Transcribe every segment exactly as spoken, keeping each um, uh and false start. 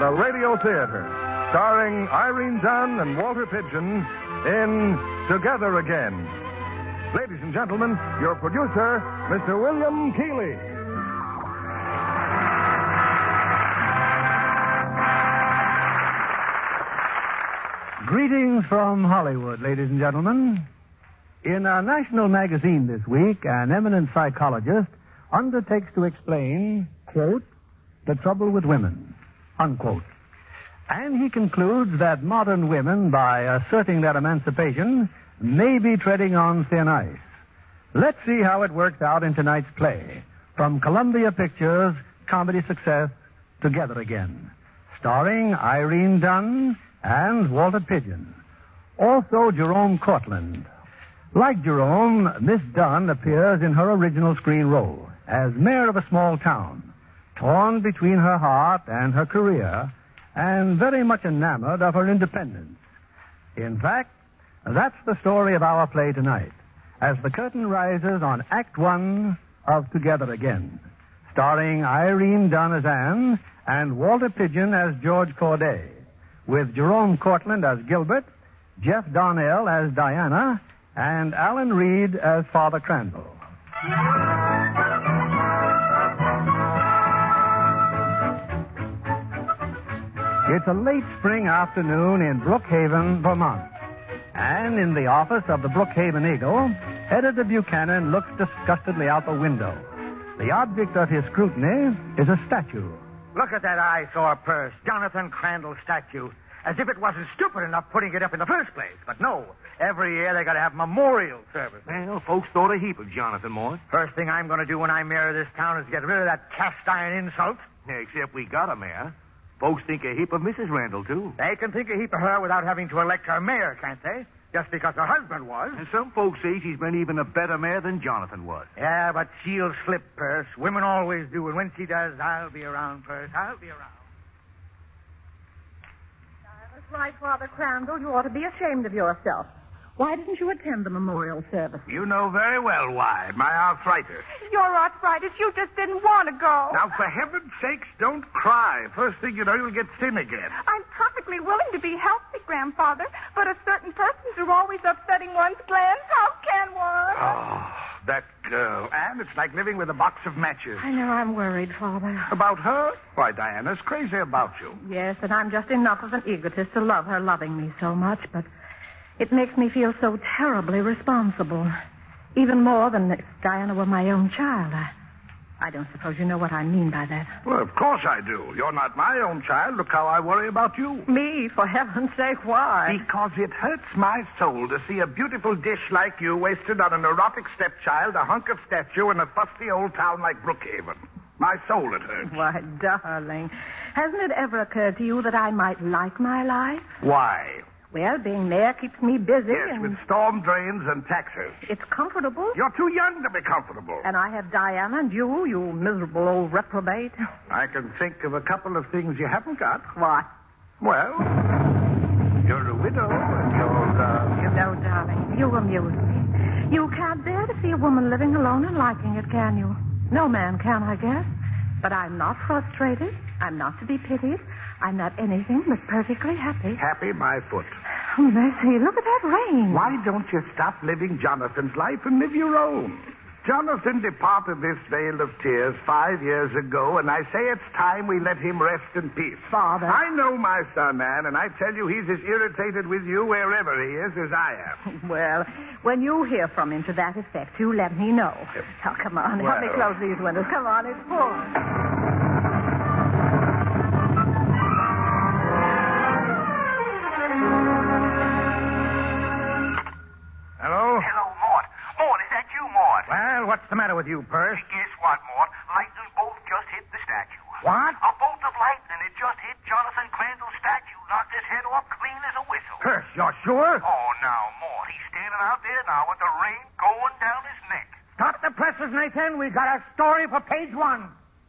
the Radio Theater, starring Irene Dunn and Walter Pidgeon in Together Again. Ladies and gentlemen, your producer, Mister William Keighley. Greetings from Hollywood, ladies and gentlemen. In a national magazine this week, an eminent psychologist undertakes to explain, quote, the trouble with women, unquote. And he concludes that modern women, by asserting their emancipation, may be treading on thin ice. Let's see how it works out in tonight's play. From Columbia Pictures, comedy success, Together Again. Starring Irene Dunn and Walter Pidgeon. Also Jerome Cortland. Like Jerome, Miss Dunn appears in her original screen role as mayor of a small town, torn between her heart and her career, and very much enamored of her independence. In fact, that's the story of our play tonight, as the curtain rises on Act One of Together Again, starring Irene Dunn as Anne and Walter Pidgeon as George Corday, with Jerome Cortland as Gilbert, Jeff Donnell as Diana, and Alan Reed as Father Crandall. It's a late spring afternoon in Brookhaven, Vermont. And in the office of the Brookhaven Eagle, Editor Buchanan looks disgustedly out the window. The object of his scrutiny is a statue. Look at that eyesore purse, Jonathan Crandall statue. As if it wasn't stupid enough putting it up in the first place. But no, every year they got to have memorial service. Well, folks thought a heap of Jonathan Morse. First thing I'm going to do when I mayor this town is get rid of that cast iron insult. Except we got a mayor. Folks think a heap of Missus Randall, too. They can think a heap of her without having to elect her mayor, can't they? Just because her husband was. And some folks say she's been even a better mayor than Jonathan was. Yeah, but she'll slip, Perce. Women always do. And when she does, I'll be around, Perce. I'll be around. That's right, Father Crandall. You ought to be ashamed of yourself. Why didn't you attend the memorial service? You know very well why. My arthritis. Your arthritis. You just didn't want to go. Now, for heaven's sakes, don't cry. First thing you know, you'll get thin again. I'm perfectly willing to be healthy, Grandfather, but if certain persons are always upsetting one's glands, how can one? Oh, that girl. Anne, it's like living with a box of matches. I know I'm worried, Father. About her? Why, Diana's crazy about you. Yes, and I'm just enough of an egotist to love her loving me so much, but it makes me feel so terribly responsible. Even more than if Diana were my own child. I, I don't suppose you know what I mean by that. Well, of course I do. You're not my own child. Look how I worry about you. Me? For heaven's sake, why? Because it hurts my soul to see a beautiful dish like you wasted on an erotic stepchild, a hunk of statue, in a fusty old town like Brookhaven. My soul, it hurts. Why, darling, hasn't it ever occurred to you that I might like my life? Why? Well, being mayor keeps me busy. Yes, and with storm drains and taxes. it's comfortable. You're too young to be comfortable. And I have Diana and you, you miserable old reprobate. I can think of a couple of things you haven't got. What? Well, you're a widow and you're, uh... You know, darling, you amuse me. You can't bear to see a woman living alone and liking it, can you? No man can, I guess. But I'm not frustrated. I'm not to be pitied. I'm not anything but perfectly happy. Happy, my foot. Oh, mercy, look at that rain. Why don't you stop living Jonathan's life and live your own? Jonathan departed this vale of tears five years ago, and I say it's time we let him rest in peace. Father. I know my son, Anne, and I tell you he's as irritated with you wherever he is as I am. Well, when you hear from him to that effect, you let me know. Oh, come on, help me Well. close these windows. Come on, it's full. Hello? Hello, Mort. Mort, is that you, Mort? Well, what's the matter with you, Perce? Guess what, Mort? Lightning bolt just hit the statue. What? A bolt of lightning. It just hit Jonathan Crandall's statue. Knocked his head off clean as a whistle. Perce, you're sure? Oh, now, Mort. He's standing out there now with the rain going down his neck. Stop the presses, Nathan. We've got a story for page one.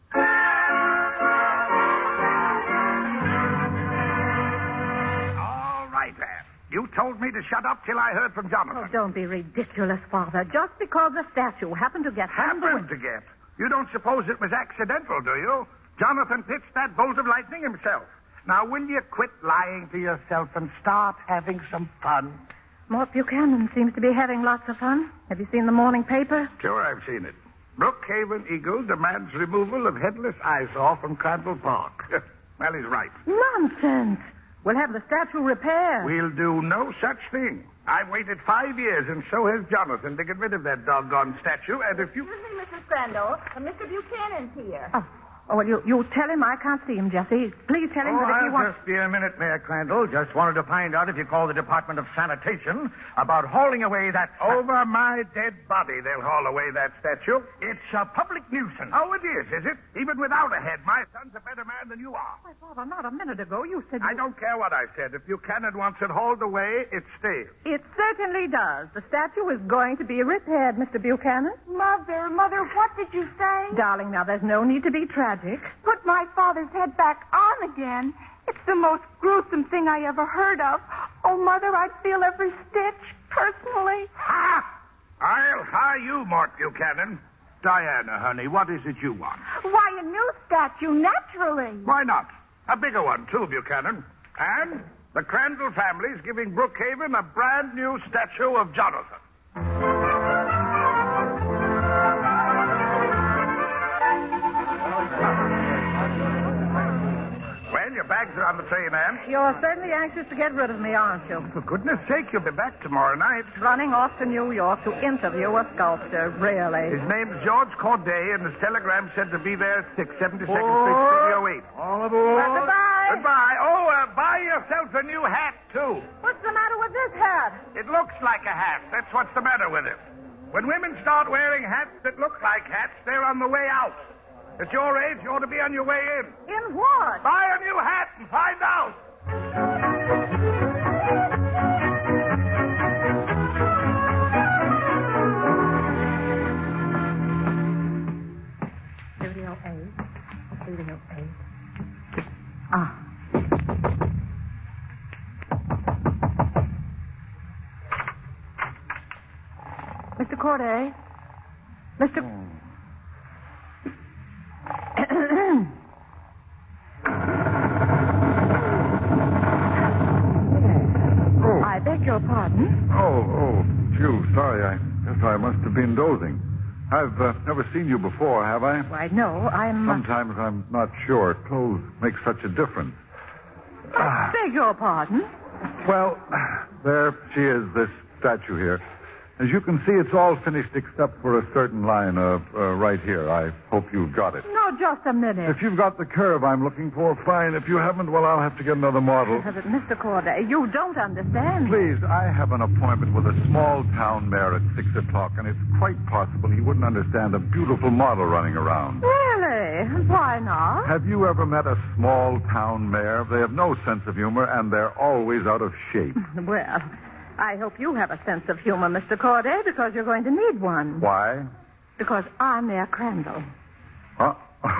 All right, Anne. You told me to shut up till I heard from Jonathan. Oh, don't be ridiculous, Father. Just because the statue happened to get... Happened to get. You don't suppose it was accidental, do you? Jonathan pitched that bolt of lightning himself. Now, will you quit lying to yourself and start having some fun? Mort Buchanan seems to be having lots of fun. Have you seen the morning paper? Sure, I've seen it. Brookhaven Eagle demands removal of headless eyesore from Crandall Park. Well, he's right. Nonsense. We'll have the statue repaired. We'll do no such thing. I've waited five years, and so has Jonathan, to get rid of that doggone statue, and if you... Excuse me, Missus Crandall. Uh, Mister Buchanan's here. Oh, oh well, you, you tell him I can't see him, Jessie. Please tell him Oh, that if he I'll wants... just be a minute, Mayor Crandall. Just wanted to find out if you called the Department of Sanitation about hauling away that... Over my dead body, they'll haul away that statue. It's a public nuisance. Oh, it is, is it? Even without a head, my son's a better man than you are. My father, not a minute ago you said... I you- don't care what I said. If Buchanan wants it hauled away, it stays. It certainly does. The statue is going to be repaired, Mister Buchanan. Mother, Mother, what did you say? Darling, now, there's no need to be tragic. Put my father's head back on again. It's the most gruesome thing I ever heard of. Oh, Mother, I'd feel every stitch, personally. Ha! I'll hire you, Mort Buchanan. Diana, honey, what is it you want? Why, a new statue, naturally. Why not? A bigger one, too, Buchanan. And the Crandall family's giving Brookhaven a brand new statue of Jonathan. Well, your bags are on the train, Anne. You're certainly anxious to get rid of me, aren't you? For goodness sake, you'll be back tomorrow night. Running off to New York to interview a sculptor, really. His name's George Corday, and his telegram said to be there at six, seventy-second Street, Studio eight. All aboard. Well, goodbye. Goodbye. Oh, uh, buy yourself a new hat, too. What's the matter with this hat? It looks like a hat. That's what's the matter with it. When women start wearing hats that look like hats, they're on the way out. At your age, you ought to be on your way in. In what? Buy a new hat and find out. Studio eight. Studio eight. Ah. Mister Corday. Mister Oh, I beg your pardon. oh, oh, phew, sorry. I guess I must have been dozing. I've uh, never seen you before, have I? Why, no, I'm... uh, Sometimes I'm not sure. Clothes make such a difference. I beg your pardon. Well, there she is, this statue here. As you can see, it's all finished except for a certain line uh, uh, right here. I hope you've got it. No, just a minute. If you've got the curve I'm looking for, fine. If you haven't, well, I'll have to get another model. But Mister Corday, you don't understand. Please, I have an appointment with a small-town mayor at six o'clock, and it's quite possible he wouldn't understand a beautiful model running around. Really? Why not? Have you ever met a small-town mayor? They have no sense of humor, and they're always out of shape. Well, I hope you have a sense of humor, Mister Corday, because you're going to need one. Why? Because I'm Mayor Crandall. Huh?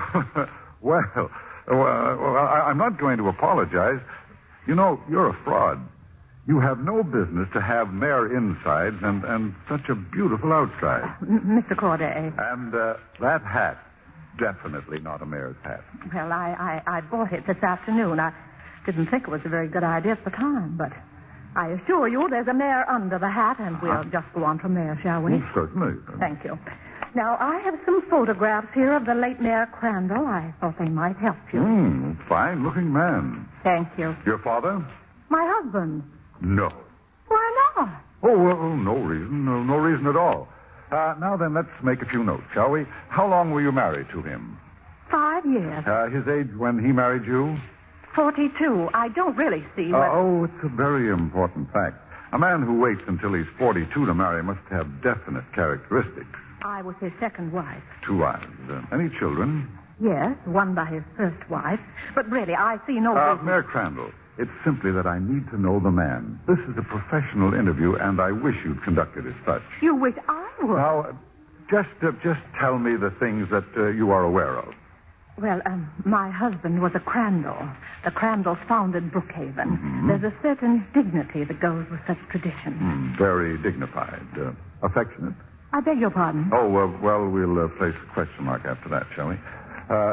well, well, well I, I'm not going to apologize. You know, you're a fraud. You have no business to have mayor insides and, and such a beautiful outside. M- Mister Corday. And uh, that hat, definitely not a mayor's hat. Well, I, I, I bought it this afternoon. I didn't think it was a very good idea at the time, but I assure you there's a mayor under the hat, and we'll just go on from there, shall we? Mm, certainly. Thank you. Now, I have some photographs here of the late Mayor Crandall. I thought they might help you. Hmm, fine-looking man. Thank you. Your father? My husband. No. Why not? Oh, well, no reason. No, no reason at all. Uh, now then, let's make a few notes, shall we? How long were you married to him? Five years. Uh, his age when he married you? Forty-two. I don't really see Uh, what... oh, it's a very important fact. A man who waits until he's forty-two to marry must have definite characteristics. I was his second wife. Two wives. Uh, any children? Yes, one by his first wife. But really, I see no Uh, reason... Mayor Crandall, it's simply that I need to know the man. This is a professional interview, and I wish you'd conduct it as such. You wish I would? Now, uh, just uh, just tell me the things that uh, you are aware of. Well, um, my husband was a Crandall. The Crandalls founded Brookhaven. Mm-hmm. There's a certain dignity that goes with such traditions. Mm, very dignified. Uh, affectionate? I beg your pardon. Oh, uh, well, we'll uh, place a question mark after that, shall we? Uh,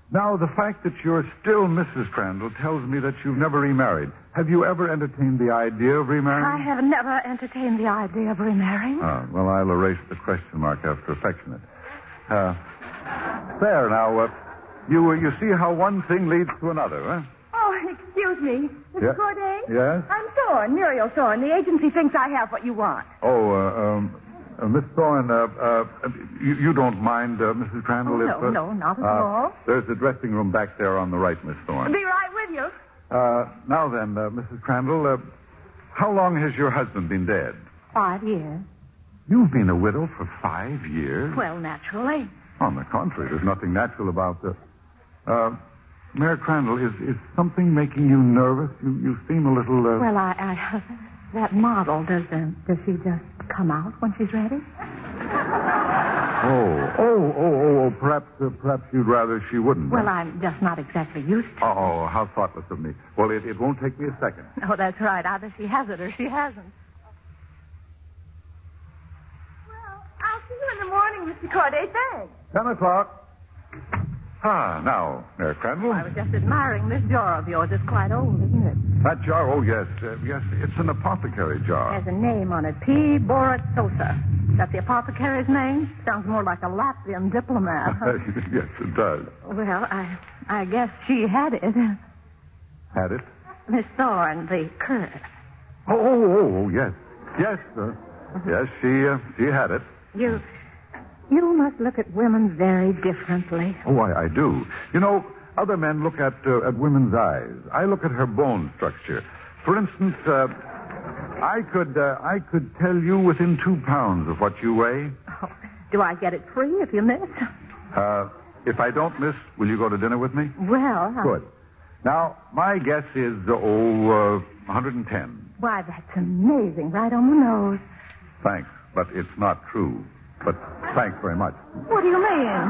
Now, the fact that you're still Missus Crandall tells me that you've never remarried. Have you ever entertained the idea of remarrying? I have never entertained the idea of remarrying. Ah, well, I'll erase the question mark after affectionate. Uh, there, now, uh, you, uh, you see how one thing leads to another, huh? Oh, excuse me. Mister Yeah. Corday? Yes? I'm Thorne, Muriel Thorne. The agency thinks I have what you want. Oh, uh, um, uh, Miss Thorne, uh, uh, you, you don't mind, uh, Missus Crandall? Oh, if, no, uh, no, not at uh, all. There's the dressing room back there on the right, Miss Thorne. Be right with you. Uh, now then, uh, Missus Crandall, uh, how long has your husband been dead? Five years. You've been a widow for five years? Well, naturally. On the contrary, there's nothing natural about the... Uh, Mayor Crandall, is, is something making you nervous? You, you seem a little... Uh... Well, I, I that model, does uh, does she just come out when she's ready? Oh, oh, oh, oh, oh, perhaps, uh, perhaps you'd rather she wouldn't. Well, huh? I'm just not exactly used to it. Oh, how thoughtless of me. Well, it, it won't take me a second. Oh, that's right. Either she has it or she hasn't. Well, I'll see you in the morning, Mister Corday. Thanks. Ten o'clock. Ah, now, Mayor Crandall. I was just admiring this jar of yours. It's quite old, isn't it? That jar, oh, yes, uh, yes, it's an apothecary jar. Has a name on it. P. Borat Sosa. That's the apothecary's name? Sounds more like a Latvian diplomat. Yes, it does. Well, I I guess she had it. Had it? Miss Thorne, the curd. Oh, oh, oh, oh, yes. Yes, sir. Yes, she, uh, she had it. You you must look at women very differently. Oh, I, I do. You know, other men look at uh, at women's eyes. I look at her bone structure. For instance, uh, I could uh, I could tell you within two pounds of what you weigh. Oh, do I get it free if you miss? Uh, if I don't miss, will you go to dinner with me? Well, I- Good. Now, my guess is, uh, oh, uh, one hundred ten. Why, that's amazing. Right on the nose. Thanks, but it's not true. But thanks very much. What do you mean?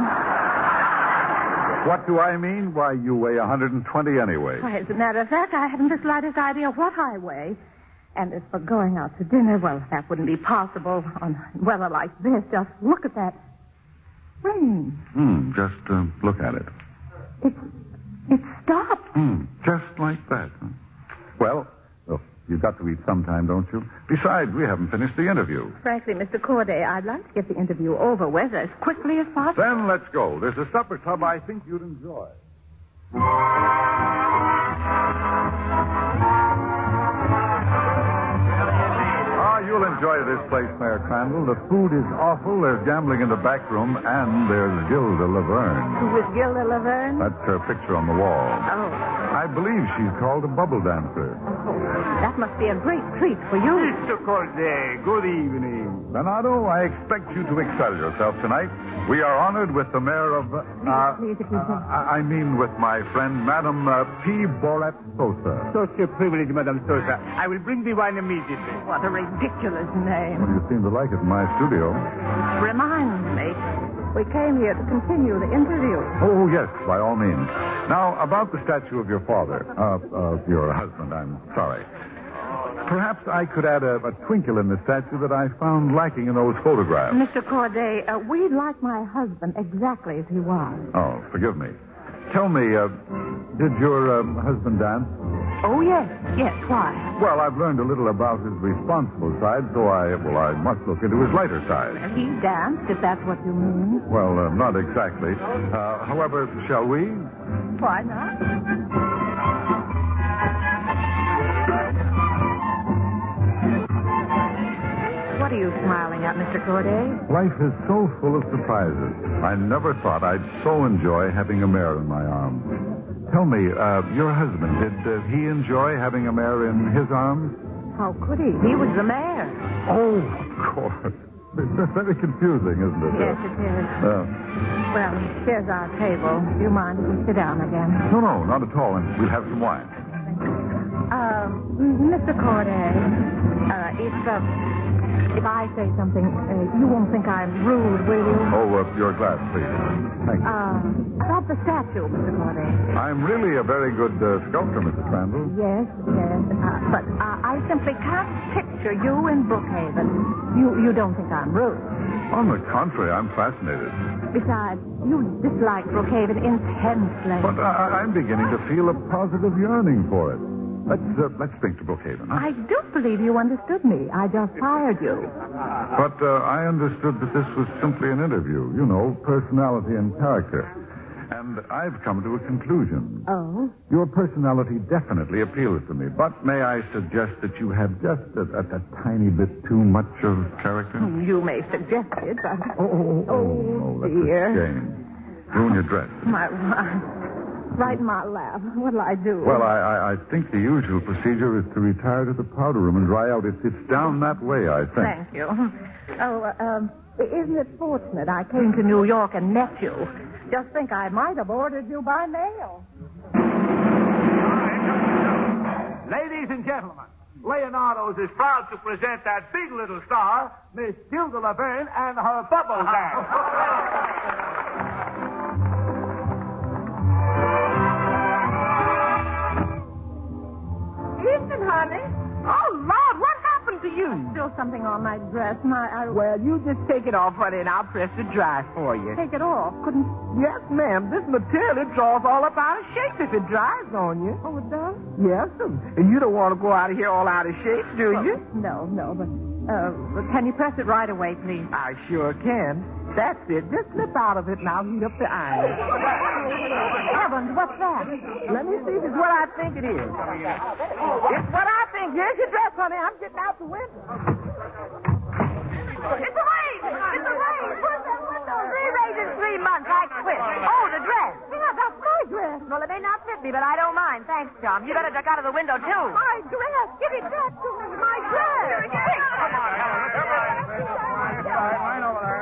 What do I mean? Why, you weigh one hundred twenty anyway. Why, as a matter of fact, I haven't the slightest idea what I weigh. And as for going out to dinner, well, that wouldn't be possible on weather like this. Just look at that ring. Hmm, just uh, look at it. It's, it's stopped. Hmm, just like that. Huh? Well, oh, you've got to eat sometime, don't you? Besides, we haven't finished the interview. Frankly, Mister Corday, I'd like to get the interview over with as quickly as possible. Then let's go. There's a supper club I think you'd enjoy. Ah, you'll enjoy this place, Mayor Crandall. The food is awful. There's gambling in the back room, and there's Gilda Laverne. Who is Gilda Laverne? That's her picture on the wall. Oh. I believe she's called a bubble dancer. Oh, that must be a great treat for you. Mister Corday, good evening. Bernardo, I expect you to excel yourself tonight. We are honored with the mayor of... Uh, Please, please, please. uh, I I mean with my friend, Madam uh, P. Borat Sosa. Such a privilege, Madame Sosa. I will bring the wine immediately. What a ridiculous Well, name. you seem to like it in my studio. Reminds me, we came here to continue the interview. Oh, yes, by all means. Now, about the statue of your father, uh, of your husband, I'm sorry. Perhaps I could add a, a twinkle in the statue that I found lacking in those photographs. Mister Corday, uh, we'd like my husband exactly as he was. Oh, forgive me. Tell me, uh, did your um, husband dance? Oh, yes, yes, why? Well, I've learned a little about his responsible side, so I, well, I must look into his lighter side. He danced, if that's what you mean. Well, uh, not exactly. Uh, however, shall we? Why not? What are you smiling at, Mister Corday? Life is so full of surprises. I never thought I'd so enjoy having a mare in my arms. Tell me, uh, your husband, did uh, he enjoy having a mare in his arms? How could he? He was the mayor. Oh, of course. It's very confusing, isn't it? Yes, it is. Uh, Well, here's our table. Do you mind if we sit down again? no, no, not at all. And we'll have some wine. Uh, Mister Corday, uh, if, uh, if I say something, uh, you won't think I'm rude, will you? Oh, uh, your glass, please. Thank you. Uh, about the statue, Mister Corday. I'm really a very good uh, sculptor, Missus Crandall. Yes, yes. Uh, but uh, I simply can't picture you in Brookhaven. You, you don't think I'm rude? On the contrary, I'm fascinated. Besides, you dislike Brookhaven intensely. But I, I'm beginning to feel a positive yearning for it. Let's uh, let's drink to Brookhaven. Huh? I don't believe you understood me. I just fired you. But uh, I understood that this was simply an interview. You know, personality and character. And I've come to a conclusion. Oh? Your personality definitely appeals to me. But may I suggest that you have just a, a, a tiny bit too much of character? You may suggest it, but... Oh, oh, oh, Oh, that's dear. a shame. Ruin your dress. My... Right in my lap. What'll I do? Well, I, I, I think the usual procedure is to retire to the powder room and dry out. It's, it's down that way, I think. Thank you. Oh, uh, um, isn't it fortunate I came to New York and met you? Just think I might have ordered you by mail. Ladies and gentlemen, Leonardo's is proud to present that big little star, Miss Gilda Laverne and her Bubble Gang. Evening, honey. Oh, Lord, what happened to you? Still something on my dress. My, I... Well, you just take it off, honey, and I'll press the dry for you. Take it off. Couldn't... Yes, ma'am. This material it draws all up out of shape if it dries on you. Oh, it does? Yes, and and you don't want to go out of here all out of shape, do you? No, no, but... Uh, but can you press it right away, please? I sure can. That's it. Just slip out of it and I'll heat up the iron. Heavens, what's that? Let me see if it's what I think it is. It's what I think. Here's your dress, honey. I'm getting out the window. It's a rain! It's a rain! Where's that window? Three rains in three months. I quit. Oh, the dress. Yeah, that's my dress. Well, it may not fit me, but I don't mind. Thanks, Tom. You better duck out of the window, too. My dress. Give it back to me. My dress. Come on, Helen. Right over there.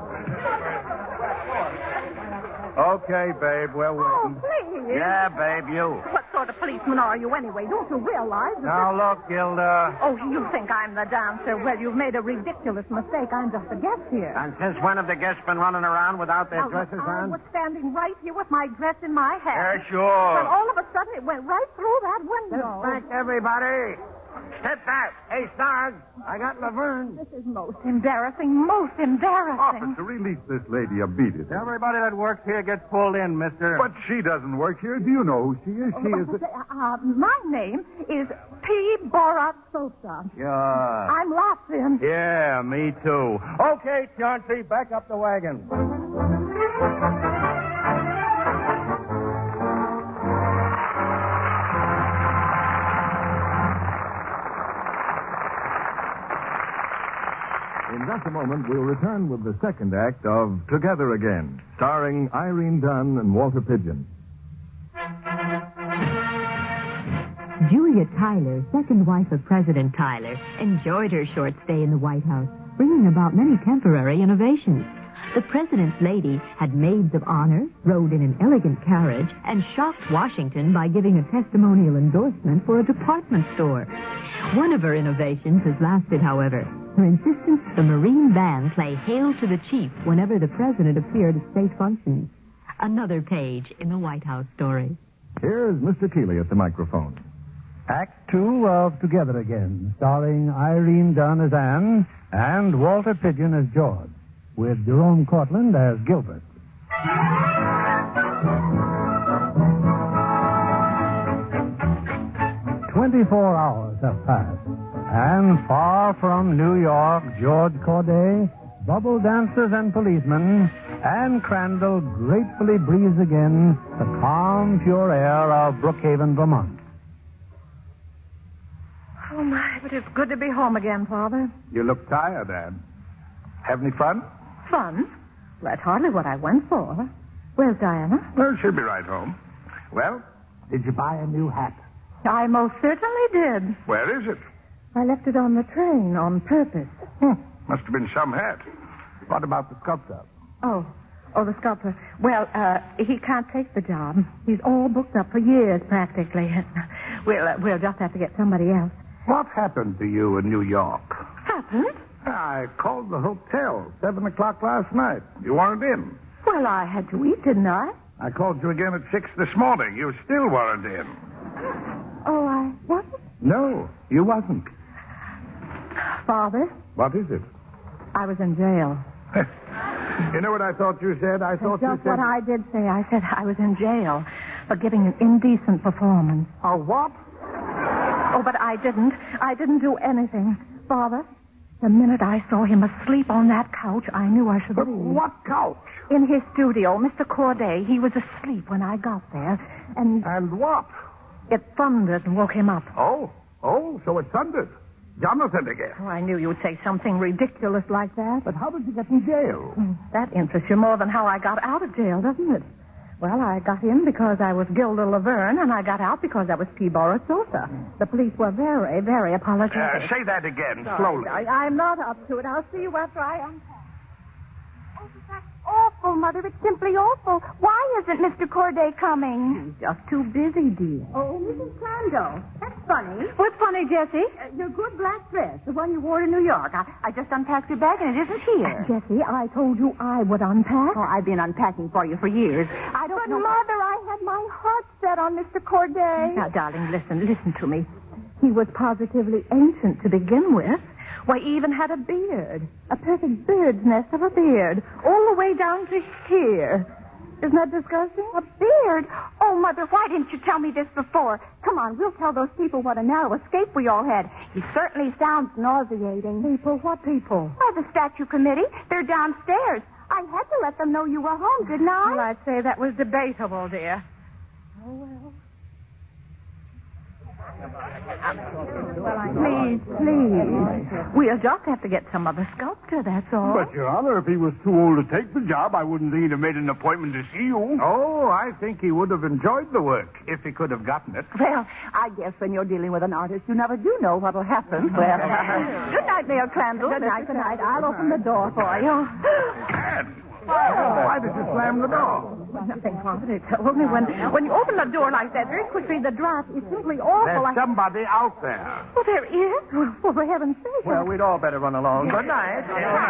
Okay, babe, we're Oh, waiting. please. Yeah, babe, you. What sort of policeman are you anyway? Don't you realize that... Now, look, Gilda. Oh, you think I'm the dancer? Well, you've made a ridiculous mistake. I'm just a guest here. And since when have the guests been running around without their Now, dresses I on? was standing right here with my dress in my Yeah, hand. sure. And all of a sudden, it went right through that window. Thank everybody. Step back. Hey, Stars, I got Laverne. This is most embarrassing, most embarrassing. Officer, release this lady or beat it. Everybody that works here gets pulled in, mister. But she doesn't work here. Do you know who she is? She is... Uh, uh, my name is P. Borat Sosa. Sure. I'm Lotsin. Yeah, me too. Okay, Chauncey, back up the wagon. In just a moment, we'll return with the second act of Together Again, starring Irene Dunn and Walter Pidgeon. Julia Tyler, second wife of President Tyler, enjoyed her short stay in the White House, bringing about many temporary innovations. The president's lady had maids of honor, rode in an elegant carriage, and shocked Washington by giving a testimonial endorsement for a department store. One of her innovations has lasted, however. Her insistence the Marine Band play Hail to the Chief whenever the president appeared at state functions. Another page in the White House story. Here's Mister Keeley at the microphone. Act two of Together Again, starring Irene Dunn as Anne and Walter Pidgeon as George, with Jerome Cortland as Gilbert. Twenty-four hours have passed, and far from New York, George Corday, bubble dancers and policemen, Anne Crandall gratefully breathes again the calm, pure air of Brookhaven, Vermont. Oh, my, but it's good to be home again, Father. You look tired, Anne. Have any fun? Fun? Well, that's hardly what I went for. Where's Diana? Well, she'll be right home. Well, did you buy a new hat? I most certainly did. Where is it? I left it on the train on purpose. Hmm. Must have been some hat. What about the sculptor? Oh, oh, the sculptor. Well, uh, he can't take the job. He's all booked up for years, practically. We'll, uh, we'll just have to get somebody else. What happened to you in New York? Happened? I called the hotel seven o'clock last night. You weren't in. Well, I had to eat, didn't I? I called you again at six this morning. You still weren't in. Oh, I wasn't? No, you wasn't. Father, What is it? I was in jail. You know what I thought you said? I thought That's just you said... what I did say. I said I was in jail for giving an indecent performance. A what? Oh, but I didn't. I didn't do anything. Father, the minute I saw him asleep on that couch, I knew I should But leave. what couch? In his studio, Mister Corday, he was asleep when I got there, and And what? it thundered and woke him up. Oh, oh, so it thundered. Jonathan again. Oh, I knew you'd say something ridiculous like that. But how did you get in jail? Mm, That interests you more than how I got out of jail, doesn't it? Well, I got in because I was Gilda Laverne, and I got out because I was P. Boris Sosa. The police were very, very apologetic. Uh, say that again, Sorry, slowly. I, I'm not up to it. I'll see you after I unpack. Oh, that's awful, Mother. It's simply awful. Why isn't Mister Corday coming? He's just too busy, dear. Oh, Missus Crandall. That's funny. What's funny, Jessie? Uh, your good black dress, the one you wore in New York. I, I just unpacked your bag and it isn't here. Jessie, I told you I would unpack. Oh, I've been unpacking for you for years. I don't But, know. Mother, I had my heart set on Mister Corday. Now, darling, listen, listen to me. He was positively ancient to begin with. Why, he even had a beard. A perfect bird's nest of a beard. All the way down to here. Isn't that disgusting? A beard? Oh, Mother, why didn't you tell me this before? Come on, we'll tell those people what a narrow escape we all had. He certainly sounds nauseating. People? What people? Why, the statue committee. They're downstairs. I had to let them know you were home, didn't I? Well, I'd say that was debatable, dear. Oh, well. Please, please. We'll just have to get some other sculptor, that's all. But, Your Honor, if he was too old to take the job, I wouldn't think he'd have made an appointment to see you. Oh, I think he would have enjoyed the work if he could have gotten it. Well, I guess when you're dealing with an artist, you never do know what'll happen. Well, good night, Mayor Crandall. Good night, good night. I'll open the door for you. Anne, why did you slam the door? Nothing, Father. It's only when, when you open the door like that very quickly, the draft is simply awful. There's I... somebody out there. Oh, there is? Well, well, for heaven's sake. Well, we'd all better run along. Good night.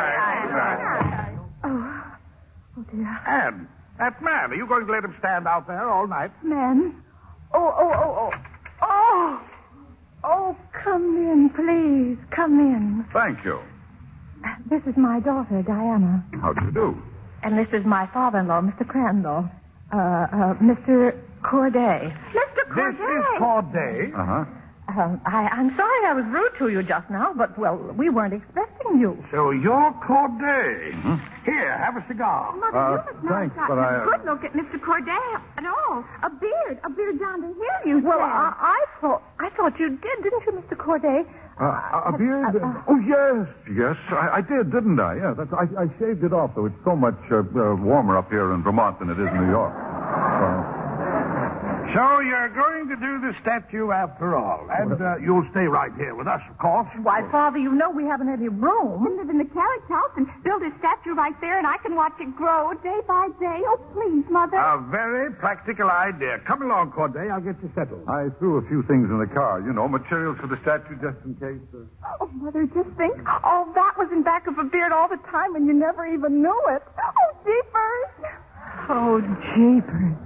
Oh, oh, dear. Anne, that man, are you going to let him stand out there all night? Man? Oh, oh, oh, oh. Oh! Oh, come in, please. Come in. Thank you. This is my daughter, Diana. How do you do? And this is my father-in-law, Mister Crandall. Uh, uh, Mister Corday. Mister Corday. This is Corday. Uh-huh. Uh, I, I'm sorry I was rude to you just now, but, well, we weren't expecting you. So you're Corday. Mm-hmm. Here, have a cigar. Mother, Uh, you must not thanks, have but gotten I- a good look at Mister Corday at all. A beard. A beard down to here, you Well, said. I, I thought I thought you did, didn't you, Mister Corday? Uh, a, a beard? Uh, uh, oh, yes. Yes, I, I did, didn't I? Yeah, that's, I, I shaved it off, though. It's so much uh, uh, warmer up here in Vermont than it is in New York. Uh, So you're going to do the statue after all. And uh, you'll stay right here with us, of course. Why, Father, you know we haven't any room. We can live in the carriage house and build a statue right there, and I can watch it grow day by day. Oh, please, Mother. A very practical idea. Come along, Corday. I'll get you settled. I threw a few things in the car, you know, materials for the statue just in case. Uh... Oh, Mother, just think. All that was in back of a beard all the time, and you never even knew it. Oh, jeepers. Oh, jeepers.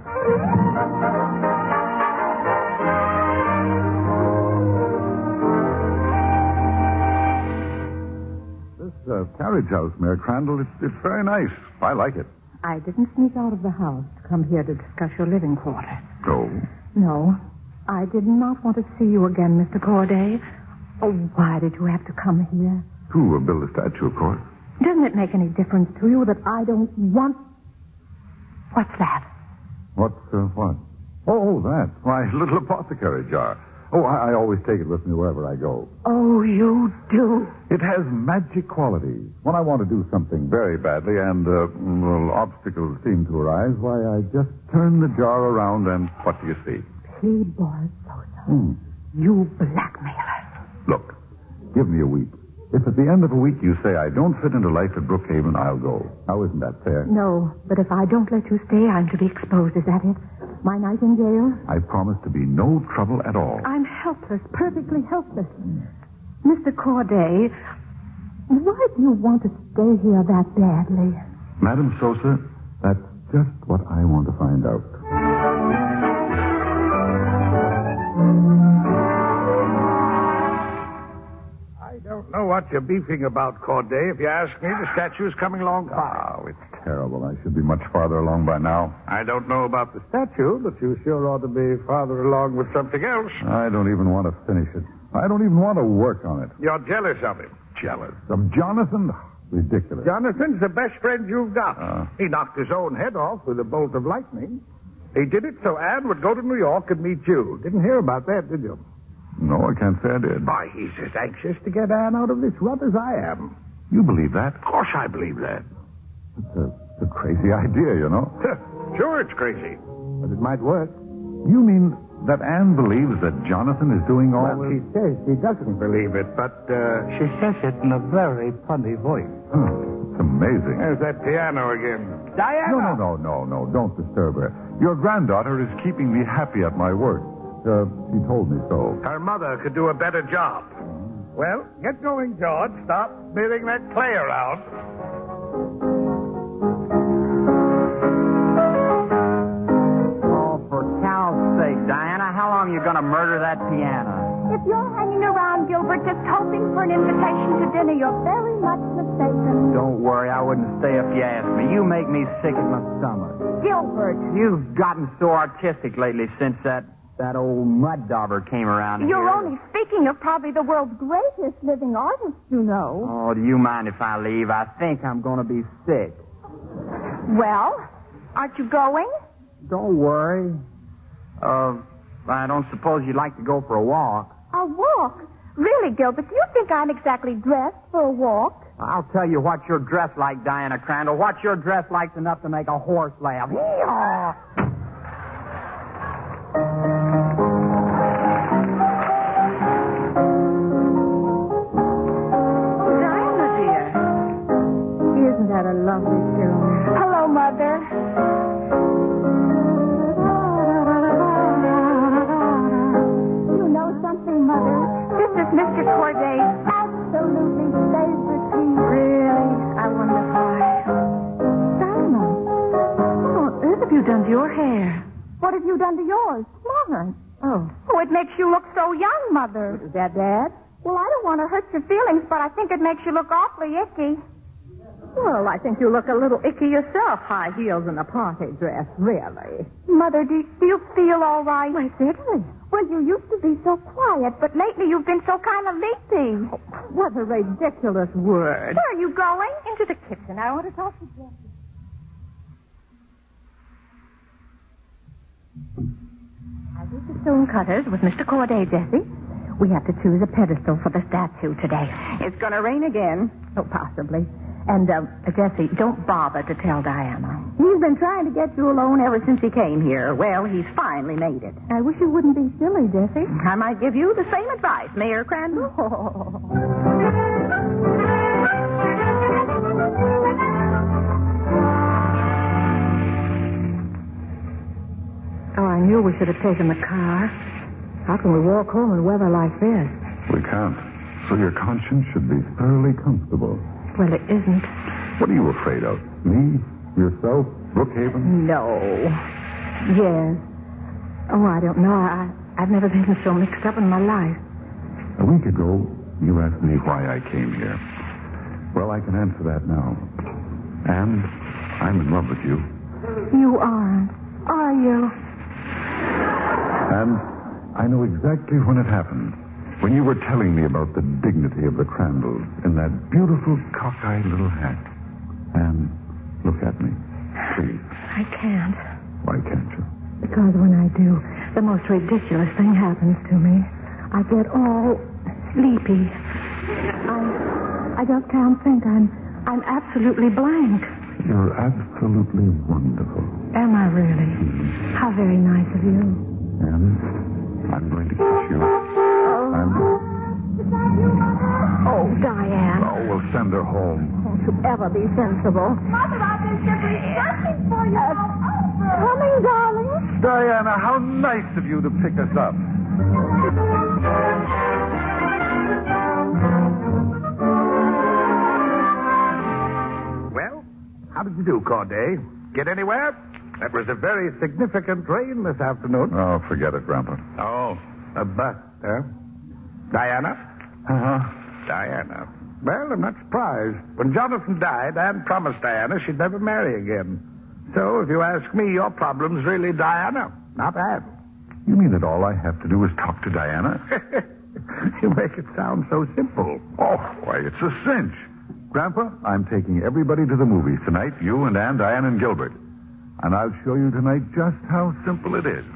This uh, carriage house, Mayor Crandall, it's, it's very nice. I like it. I didn't sneak out of the house to come here to discuss your living quarters. So? No, I did not want to see you again, Mister Corday. Oh, why did you have to come here? To uh, build a statue, of course. Doesn't it make any difference to you that I don't want... What's that? What's, uh, what? Oh, that. My little apothecary jar. Oh, I, I always take it with me wherever I go. Oh, you do? It has magic qualities. When I want to do something very badly and, uh, well, obstacles seem to arise, why, I just turn the jar around and what do you see? P. Boris Sosa. Hmm. You blackmailer. Look, give me a week. If at the end of a week you say I don't fit into life at Brookhaven, I'll go. Now, isn't that fair? No, but if I don't let you stay, I'm to be exposed. Is that it? My night in jail? I promise to be no trouble at all. I'm helpless, perfectly helpless. Mister Corday, why do you want to stay here that badly? Madam Sosa, that's just what I want to find out. I don't know what you're beefing about, Corday. If you ask me, the statue's coming along fine. Oh, it's terrible. I should be much farther along by now. I don't know about the statue, but you sure ought to be farther along with something else. I don't even want to finish it. I don't even want to work on it. You're jealous of him. Jealous of Jonathan? Ridiculous. Jonathan's the best friend you've got. Uh. He knocked his own head off with a bolt of lightning. He did it so Anne would go to New York and meet you. Didn't hear about that, did you? No, I can't say I did. Why, he's as anxious to get Anne out of this rut as I am. You believe that? Of course I believe that. It's a, it's a crazy idea, you know. Sure, it's crazy. But it might work. You mean that Anne believes that Jonathan is doing all Well, this? she says she doesn't believe it, but uh, she says it in a very funny voice. Oh, it's amazing. There's that piano again. No, Diana! no, no, no, no. Don't disturb her. Your granddaughter is keeping me happy at my work. Uh, she told me so. Her mother could do a better job. Well, get going, George. Stop smearing that clay around. Oh, for cow's sake, Diana, how long are you going to murder that piano? If you're hanging around, Gilbert, just hoping for an invitation to dinner, you're very much mistaken. Don't worry, I wouldn't stay if you asked me. You make me sick at my stomach. Gilbert, You've gotten so artistic lately since that, that old mud dauber came around you're here. only speaking of probably the world's greatest living artist, you know. Oh, do you mind if I leave? I think I'm going to be sick. Well, aren't you going? Don't worry. Uh, I don't suppose you'd like to go for a walk. A walk? Really, Gilbert, do you think I'm exactly dressed for a walk? I'll tell you what you're dressed like, Diana Crandall. What you're dressed like's enough to make a horse laugh. Yee-haw! Diana, dear. Isn't that a lovely tune? Hello, Mother. You know something, Mother? This is Mister Corday's absolutely favorite piece. Really? I wonder why. Diana, what on earth have you done to your hair? What have you done to yours? Florence. Oh. Oh, it makes you look so young, Mother. Is that Dad? Well, I don't want to hurt your feelings, but I think it makes you look awfully icky. Well, I think you look a little icky yourself, high heels and a party dress, really. Mother, do, do you feel all right? Why, certainly. Well, you used to be so quiet, but lately you've been so kind of leapy. Oh, what a ridiculous word. Where are you going? Into the kitchen. I want to talk to you. I use the stone cutters with Mister Corday, Jessie. We have to choose a pedestal for the statue today. It's going to rain again. Oh, possibly. And, uh, Jessie, don't bother to tell Diana. He's been trying to get you alone ever since he came here. Well, he's finally made it. I wish you wouldn't be silly, Jessie. I might give you the same advice, Mayor Crandall. Oh, I knew we should have taken the car. How can we walk home in weather like this? We can't. So your conscience should be thoroughly comfortable. Well, it isn't. What are you afraid of? Me? Yourself? Brookhaven? No. Yes. Oh, I don't know. I, I've never been so mixed up in my life. A week ago, you asked me why I came here. Well, I can answer that now. And I'm in love with you. You aren't, are you? And I know exactly when it happened. When you were telling me about the dignity of the Crandalls in that beautiful cockeyed little hat. And look at me, please. I can't. Why can't you? Because when I do, the most ridiculous thing happens to me. I get all sleepy. I, I just can't think. I'm, I'm absolutely blank. You're absolutely wonderful. Am I really? Mm-hmm. How very nice of you. And I'm going to kiss you. Oh. I'm... Oh, Diane. Oh, we'll send her home. Won't you ever be sensible? Mother, I've been simply searching for you all over. Coming, darling. Diana, how nice of you to pick us up. Well, how did you do, Corday? Get anywhere? That was a very significant rain this afternoon. Oh, forget it, Grandpa. Oh, a bust, huh? Diana? Uh-huh. Diana. Well, I'm not surprised. When Jonathan died, Anne promised Diana she'd never marry again. So, if you ask me, your problem's really Diana, not Anne. You mean that all I have to do is talk to Diana? You make it sound so simple. Oh, why, it's a cinch. Grandpa, I'm taking everybody to the movies tonight, you and Anne, Diane, and Gilbert. And I'll show you tonight just how simple it is.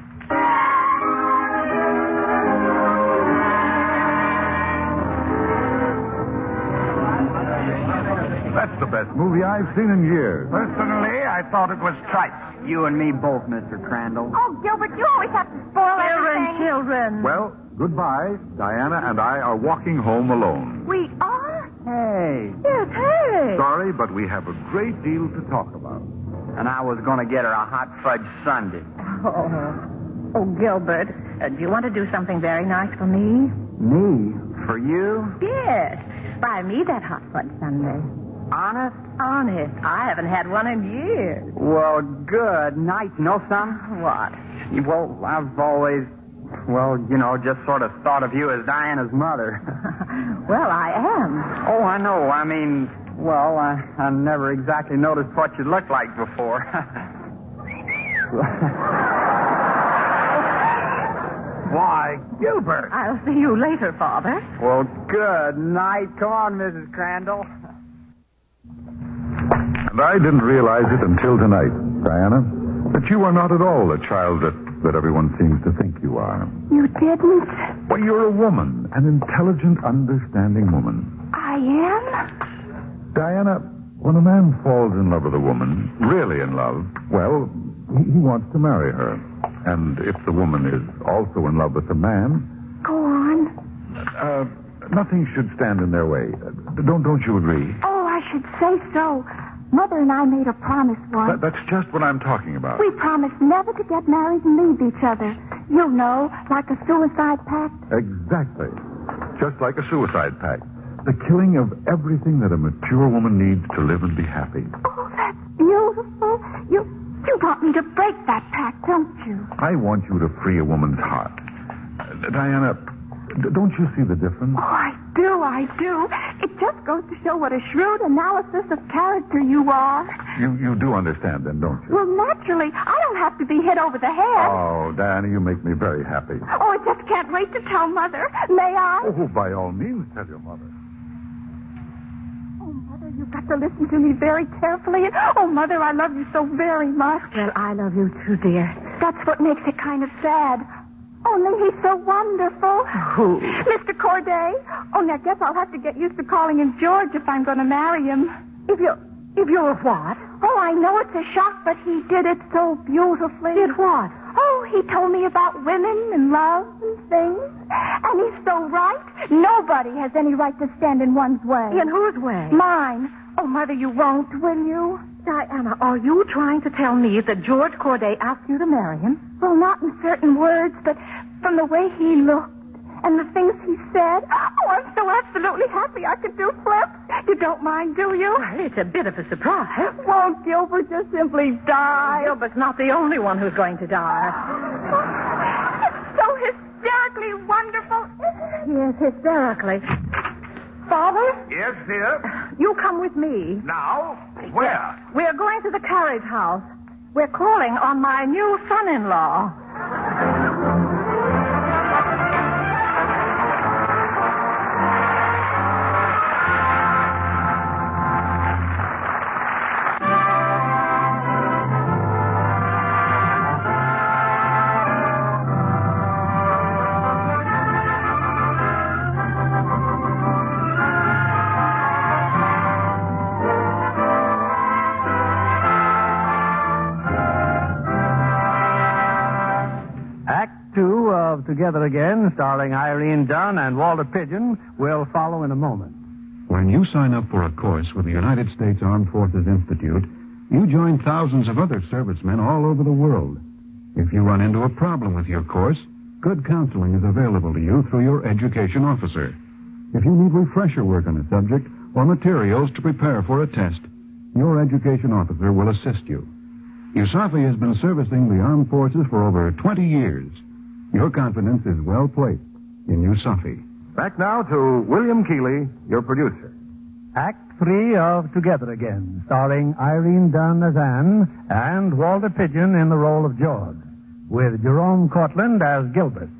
That's the best movie I've seen in years. Personally, I thought it was tripe. You and me both, Mister Crandall. Oh, Gilbert, you always have to spoil Children, everything. children. Well, goodbye. Diana and I are walking home alone. We are? Hey. Yes, hey. Sorry, but we have a great deal to talk about. And I was going to get her a hot fudge sundae. Oh, oh Gilbert, uh, do you want to do something very nice for me? Me? For you? Yes. Buy me that hot fudge sundae. Honest? Honest. I haven't had one in years. Well, good night. Know something? What? Well, I've always, well, you know, just sort of thought of you as Diana's mother. Well, I am. Oh, I know. I mean, well, I, I never exactly noticed what you looked like before. Why, Gilbert. I'll see you later, Father. Well, good night. Come on, Missus Crandall. And I didn't realize it until tonight, Diana, that you are not at all the child that, that everyone seems to think you are. You didn't? Well, you're a woman, an intelligent, understanding woman. I am? Diana, when a man falls in love with a woman, really in love, well, he, he wants to marry her. And if the woman is also in love with the man... Go on. Uh, nothing should stand in their way. Don't, don't you agree? Oh, I should say so. Mother and I made a promise once. That, that's just what I'm talking about. We promised never to get married and leave each other. You know, like a suicide pact. Exactly. Just like a suicide pact. The killing of everything that a mature woman needs to live and be happy. Oh, that's beautiful. You you want me to break that pact, don't you? I want you to free a woman's heart. Uh, Diana, d- don't you see the difference? Oh, I do, I do. It just goes to show what a shrewd analysis of character you are. You you do understand then, don't you? Well, naturally, I don't have to be hit over the head. Oh, Diana, you make me very happy. Oh, I just can't wait to tell Mother. May I? Oh, by all means, tell your mother. Oh, Mother, you've got to listen to me very carefully. Oh, Mother, I love you so very much. Well, I love you too, dear. That's what makes it kind of sad. Only he's so wonderful. Who? Mister Corday. Only I guess I'll have to get used to calling him George if I'm going to marry him. If you... If you're what? Oh, I know it's a shock, but he did it so beautifully. Did what? Oh, he told me about women and love and things. And he's so right. Nobody has any right to stand in one's way. In whose way? Mine. Oh, Mother, you won't, will you? Diana, are you trying to tell me that George Corday asked you to marry him? Well, not in certain words, but from the way he looked and the things he said. Oh, I'm so absolutely happy I could do flips. You don't mind, do you? Well, it's a bit of a surprise. Won't Gilbert just simply die? Gilbert's not the only one who's going to die. It's so hysterically wonderful. Yes, hysterically. Father? Yes, dear? You come with me. Now? Where? We're going to the carriage house. We're calling on my new son-in-law. Together Again, starring Irene Dunn and Walter Pidgeon, will follow in a moment. When you sign up for a course with the United States Armed Forces Institute, you join thousands of other servicemen all over the world. If you run into a problem with your course, good counseling is available to you through your education officer. If you need refresher work on a subject or materials to prepare for a test, your education officer will assist you. USAFI has been servicing the armed forces for over twenty years. Your confidence is well placed in USAFI. Back now to William Keeley, your producer. Act three of Together Again, starring Irene Dunn as Anne and Walter Pidgeon in the role of George, with Jerome Cortland as Gilbert.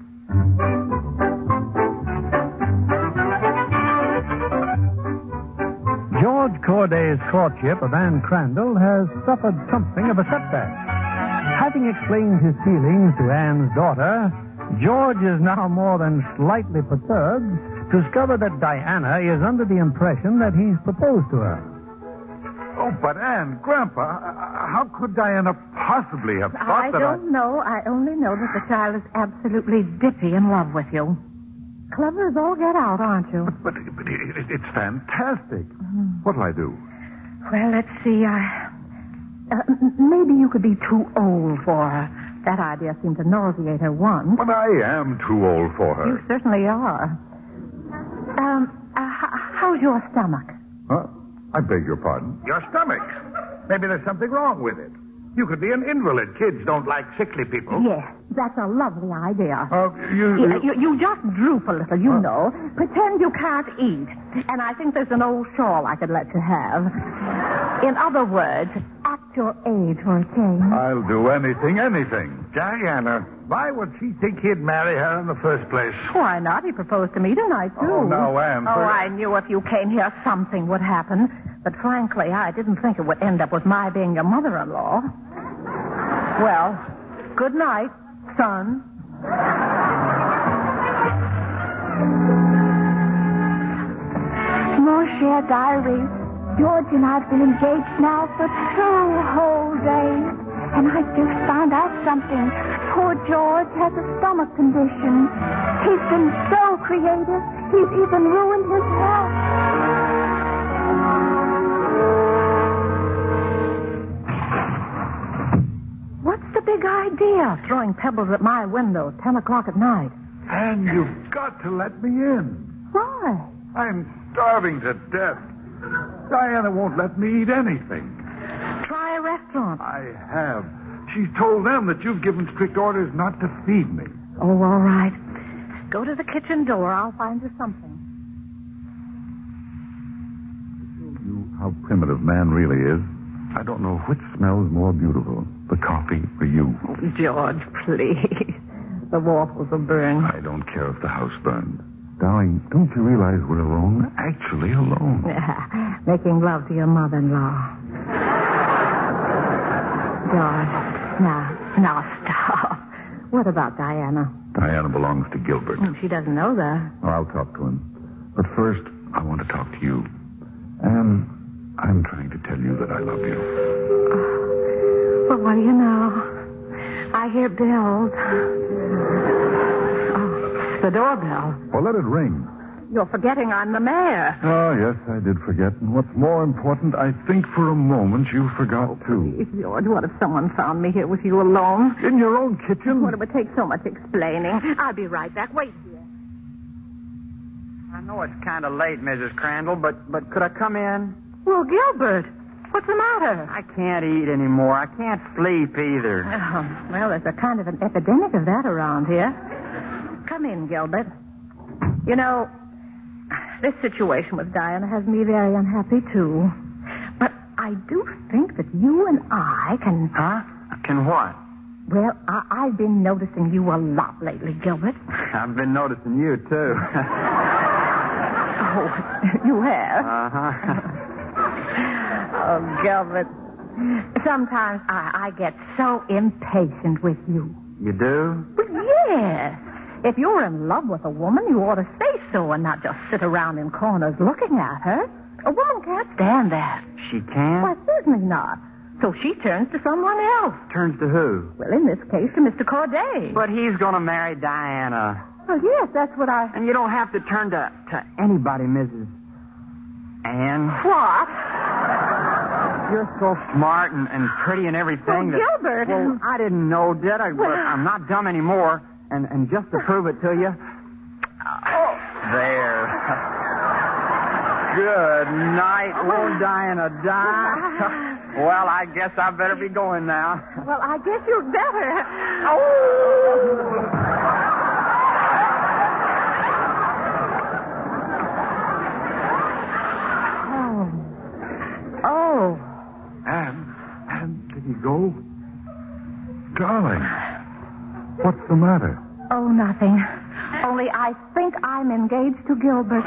George Corday's courtship of Anne Crandall has suffered something of a setback. Having explained his feelings to Anne's daughter, George is now more than slightly perturbed to discover that Diana is under the impression that he's proposed to her. Oh, but Anne, Grandpa, how could Diana possibly have thought I that don't know. I only know that the child is absolutely dippy in love with you. Clever as all get out, aren't you? But, but, but it, it, it's fantastic. Mm. What'll I do? Well, let's see. I, uh, m- maybe you could be too old for her. That idea seemed to nauseate her once. But I am too old for her. You certainly are. Um, uh, h- how's your stomach? Huh? I beg your pardon? Your stomach. Maybe there's something wrong with it. You could be an invalid. Kids don't like sickly people. Yes, that's a lovely idea. Uh, you, you... You, you just droop a little, you Huh? know. Pretend you can't eat. And I think there's an old shawl I could let you have. In other words, act your age for a change. I'll do anything, anything. Diana, why would she think he'd marry her in the first place? Why not? He proposed to me tonight, too. Oh, now, Anne. Oh, for- I knew if you came here, something would happen. But frankly, I didn't think it would end up with my being your mother-in-law. Well, good night, son. More share diary. George and I've been engaged now for two whole days. And I just found out something. Poor George has a stomach condition. He's been so creative, he's even ruined his health. What's the big idea, throwing pebbles at my window ten o'clock at night? Anne, you've got to let me in. Why? I'm starving to death. Diana won't let me eat anything. Try a restaurant. I have. She's told them that you've given strict orders not to feed me. Oh, all right. Go to the kitchen door. I'll find you something. You, how primitive man really is. I don't know which smells more beautiful, the coffee or you. Oh, George, please. The waffles will burn. I don't care if the house burns. Darling, don't you realize we're alone? Actually alone. Making love to your mother-in-law. George, now, now stop. What about Diana? Diana belongs to Gilbert. Oh, she doesn't know that. Oh, I'll talk to him. But first, I want to talk to you. Anne, I'm trying to tell you that I love you. Oh, well, what do you know? I hear bells. Oh, it's the doorbell. Well, let it ring. You're forgetting I'm the mayor. Oh, yes, I did forget. And what's more important, I think for a moment you forgot, too. Please, George, what if someone found me here with you alone? In your own kitchen? What, it would take so much explaining. I'll be right back. Wait here. I know it's kind of late, Missus Crandall, but, but could I come in? Well, Gilbert, what's the matter? I can't eat anymore. I can't sleep either. Oh, well, there's a kind of an epidemic of that around here. Come in, Gilbert. You know, this situation with Diana has me very unhappy, too. But I do think that you and I can... Huh? Can what? Well, I- I've been noticing you a lot lately, Gilbert. I've been noticing you, too. Oh, you have? Uh-huh. Oh, Gilbert. Sometimes I, I get so impatient with you. You do? Well, yes. If you're in love with a woman, you ought to say so and not just sit around in corners looking at her. A woman can't stand that. She can't? Why, certainly not. So she turns to someone else. Turns to who? Well, in this case, to Mister Corday. But he's going to marry Diana. Well, yes, that's what I... And you don't have to turn to, to anybody, Missus Anne. What? You're so smart and, and pretty and everything. Well, that, Gilbert. Well, I didn't know, did I? Well, but I'm not dumb anymore. And, and just to prove it to you... Oh. There. Good night. Won't Diana die? Well, I guess I better be going now. Well, I guess you'd better. Oh! Oh. Anne, Anne, did he go? Darling, what's the matter? Oh, nothing. Only I think I'm engaged to Gilbert.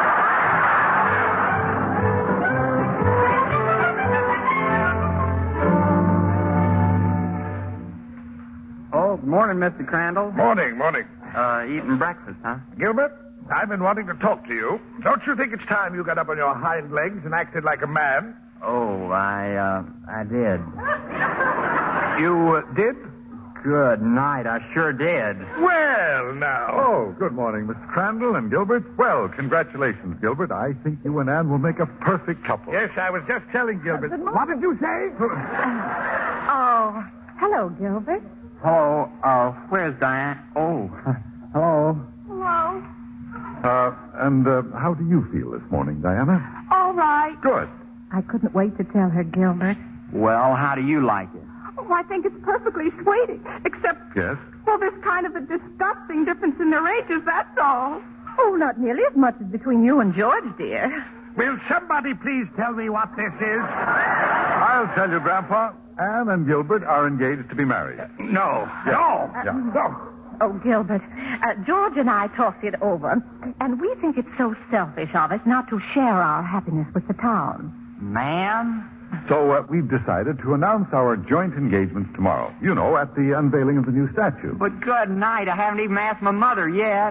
Oh, good morning, Mister Crandall. Morning, morning. Uh, eating breakfast, huh? Gilbert, I've been wanting to talk to you. Don't you think it's time you got up on your hind legs and acted like a man? Oh, I, uh, I did. You uh, did? Good night, I sure did. Well, now. Oh, good morning, Mister Crandall and Gilbert. Well, congratulations, Gilbert. I think you and Anne will make a perfect couple. Yes, I was just telling Gilbert. What did you say? Oh, hello, Gilbert. Hello, uh, where's Diane? Oh, hello. Hello. Uh, and uh, how do you feel this morning, Diana? All right. Good. I couldn't wait to tell her, Gilbert. Well, how do you like it? Oh, I think it's perfectly sweet, except, Yes? well, there's kind of a disgusting difference in their ages, that's all. Oh, not nearly as much as between you and George, dear. Will somebody please tell me what this is? I'll tell you, Grandpa. Anne and Gilbert are engaged to be married. No. Yeah. No. Yeah. No. Oh, Gilbert, uh, George and I talked it over, and we think it's so selfish of us not to share our happiness with the town. Ma'am? So uh, we've decided to announce our joint engagements tomorrow. You know, at the unveiling of the new statue. But good night, I haven't even asked my mother yet.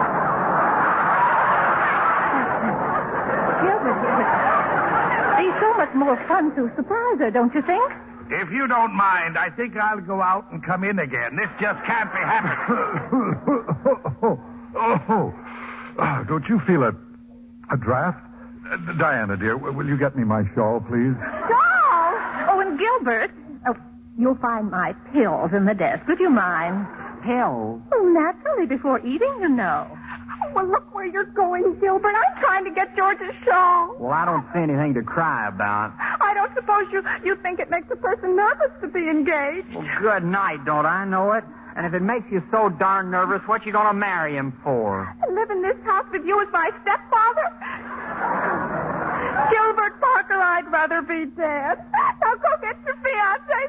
Gilbert, it'd be so much more fun to surprise her, don't you think? If you don't mind, I think I'll go out and come in again. This just can't be happening. oh, oh, oh. Uh, don't you feel a, a draft? Uh, Diana, dear, w- will you get me my shawl, please? Shawl? Oh, and Gilbert, oh, you'll find my pills in the desk. Would you mind? Pills? Oh, naturally, before eating, you know. Oh, well, look where you're going, Gilbert. I'm trying to get George's shawl. Well, I don't see anything to cry about. I don't suppose you, you think it makes a person nervous to be engaged. Well, good night, don't I know it? And if it makes you so darn nervous, what you gonna marry him for? And live in this house with you as my stepfather? Gilbert Parker, I'd rather be dead. Now go get your fiancé,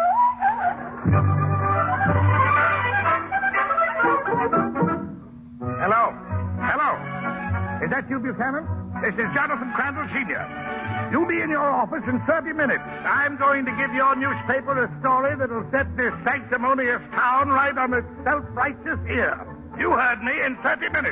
Hello. Hello. Is that you, Buchanan? This is Jonathan Crandall, Senior You'll be in your office in thirty minutes. I'm going to give your newspaper a story that'll set this sanctimonious town right on its self-righteous ear. You heard me, in thirty minutes.